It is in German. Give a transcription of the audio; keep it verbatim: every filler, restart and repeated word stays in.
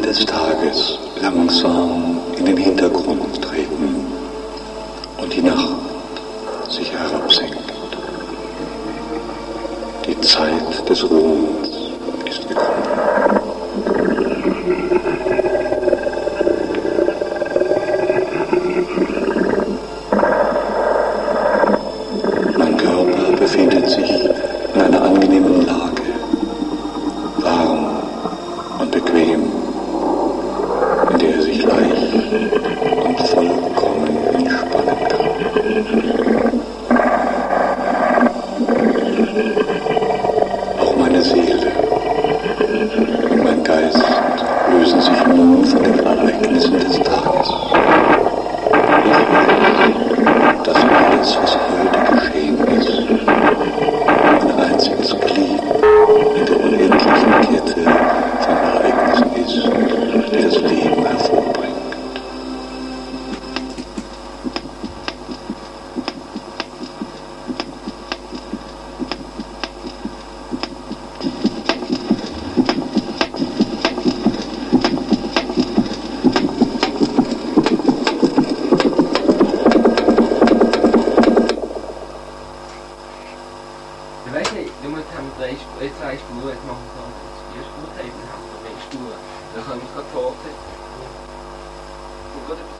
des Tages langsam in den Hintergrund treten und die Nacht sich herabsenkt. Die Zeit des Ruhens ist gekommen. Mein Körper befindet sich in einer angenehmen Lage, warm und bequem, in der er sich leicht und vollkommen entspannen kann. Auch meine Seele und mein Geist lösen sich nun von den Ereignissen des Tages. Ich weiß, dass alles, was heute geschehen ist, ein einziges Glied in der unendlichen Kette von Ereignissen ist, die das Leben hervorbringt. Ich weiß nicht, du musst haben drei Spuren, äh, zwei Spuren, jetzt machen wir so vier Spuren, dann haben wir drei Spuren. Dann können wir es gerade